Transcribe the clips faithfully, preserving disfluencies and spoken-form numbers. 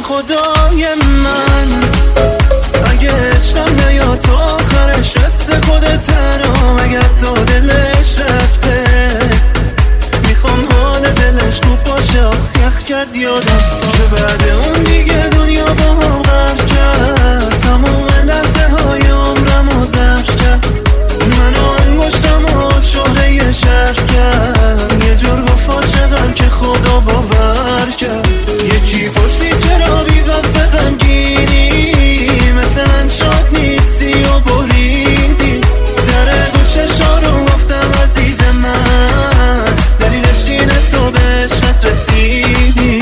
خدای من، اگه عشقم نیاد تا آخرش حس خودت تنها، اگر تو دلش رفته میخوام حال دلش خوب باشه. آخ یخ کرد یا دستا که بعد اون دیگه دنیا با هم غرق کرد، تمام لحظه های عمرم و زرق کرد، منو انگشتم و شهره شهر کرد، یه جور گفت عاشقم که خدا باور کرد. یکی پرسی چرا بی وقت غمگینی، مثل من شاد نیستی و بریدی، در گوششا رو گفتم عزیز من، دلیلش اینه تو به عشقت رسیدی.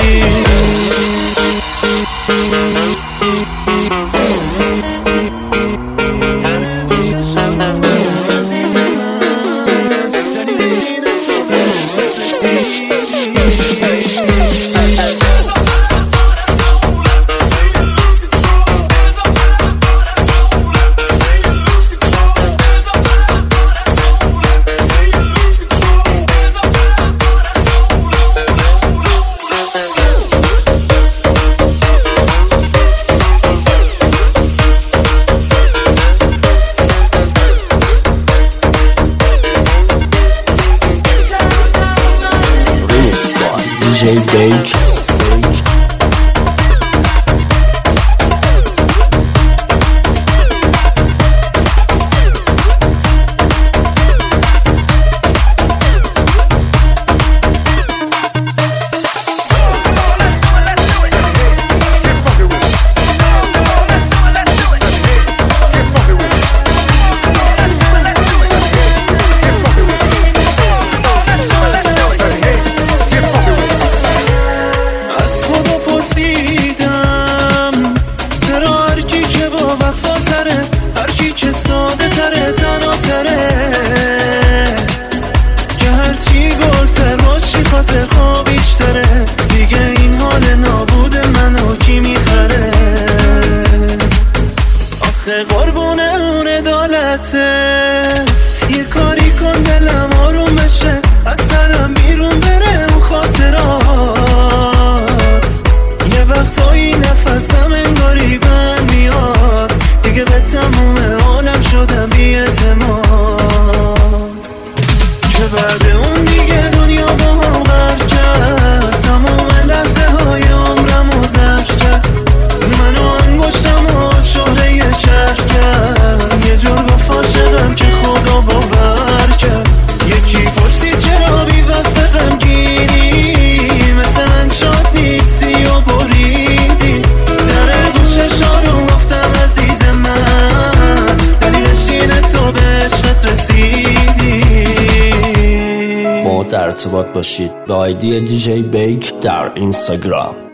دی جی بیک. قربون اون عدالتت یه کاری کن دلم آروم بشه، از سرم بیرون بره اون خاطرات، یه وقتایی نفسم انگاری بند میاد، دیگه به تموم عالم شدم بی اعتماد، که بعد اون دیگه دنیا با هم غرق کرد، تمام لحظه های عمرم و زرق کرد، منو انگشتم و شهره شهر کرد، یه جور گفت عاشقم که خدا باور کرد. یکی پرسی چرا بی وقت غمگینی، مثل من شاد نیستی و بریدی، در گوششا رو گفتم عزیز من، دلیلش اینه تو به عشقت رسیدی. با در ارتباط باشید با آیدی دی جی بیک در اینستاگرام.